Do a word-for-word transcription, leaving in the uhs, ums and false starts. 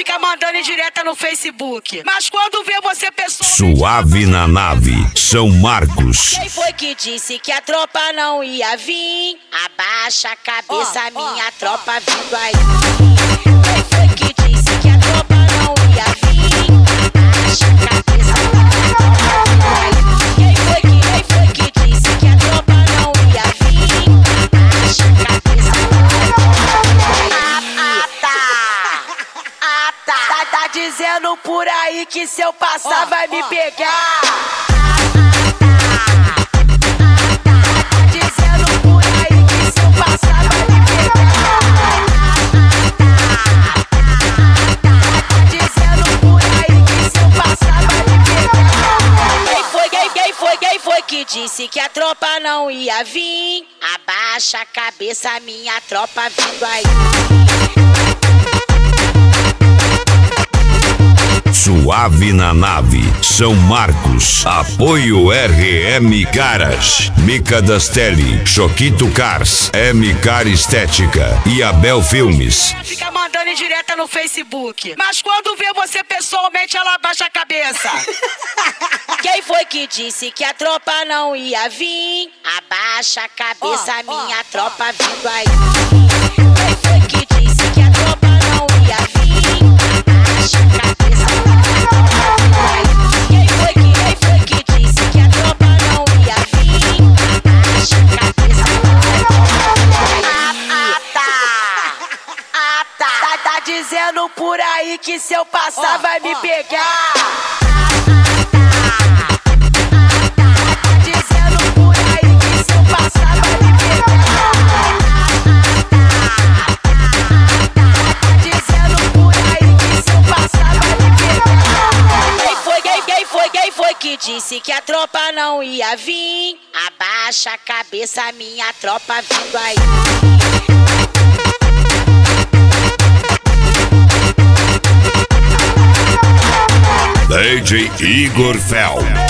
fica mandando em direta no Facebook. Mas quando vê você pessoa... Suave na nave, São Marcos. Quem foi que disse que a tropa não ia vir? Abaixa a cabeça, oh, minha oh, tropa oh. vindo aí. Quem foi que disse que a tropa não ia vir? Abaixa a cabeça, minha tropa vindo aí. Quem foi que, quem foi que disse que a tropa não ia vir? Abaixa a cabeça, minha tropa vindo aí. Ah, tá. Ah, tá. Tá, tá dizendo por aí que se eu passar oh, vai me oh, pegar. Oh. Que disse que a tropa não ia vir. Abaixa a cabeça, minha tropa vindo aí. Suave na nave, São Marcos. Apoio R M Caras, Mica Dastelli, Choquito Cars, M Car Estética e Abel Filmes. Fica mandando em direta no Facebook. Mas quando vê você pessoalmente, ela abaixa a cabeça. Quem foi que disse que a tropa não ia vir? Abaixa a cabeça, oh, minha oh, tropa oh. vindo aí. Quem foi que disse que a tropa não ia vir? Abaixa a cabeça, minha tropa vindo aí. Quem foi que, quem foi que disse que a tropa não ia vir? Abaixa a cabeça, minha tropa vindo aí. Ah, ah, tá. Ah, tá. Tá, tá dizendo por aí que se eu passar oh, vai me oh, pegar. Oh. Que disse que a tropa não ia vir. Abaixa a cabeça, minha tropa vindo aí. D J Igor Fel.